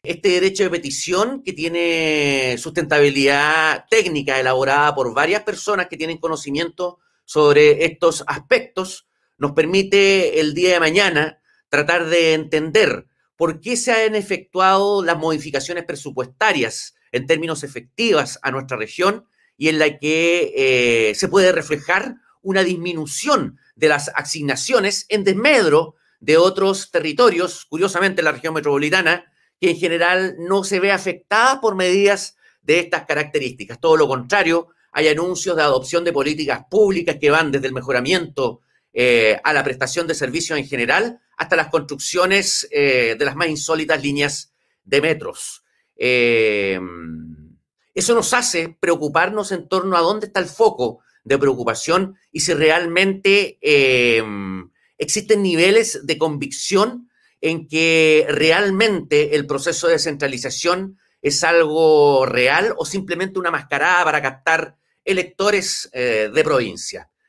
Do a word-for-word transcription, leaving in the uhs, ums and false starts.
Este derecho de petición, que tiene sustentabilidad técnica elaborada por varias personas que tienen conocimiento sobre estos aspectos, nos permite el día de mañana tratar de entender por qué se han efectuado las modificaciones presupuestarias en términos efectivas a nuestra región y en la que eh, se puede reflejar una disminución de las asignaciones en desmedro de otros territorios, curiosamente la región metropolitana, que en general no se ve afectada por medidas de estas características. Todo lo contrario, hay anuncios de adopción de políticas públicas que van desde el mejoramiento eh, a la prestación de servicios en general hasta las construcciones eh, de las más insólitas líneas de metros. Eh, eso nos hace preocuparnos en torno a dónde está el foco de preocupación y si realmente eh, existen niveles de convicción en que realmente el proceso de descentralización es algo real o simplemente una mascarada para captar electores eh, de provincia.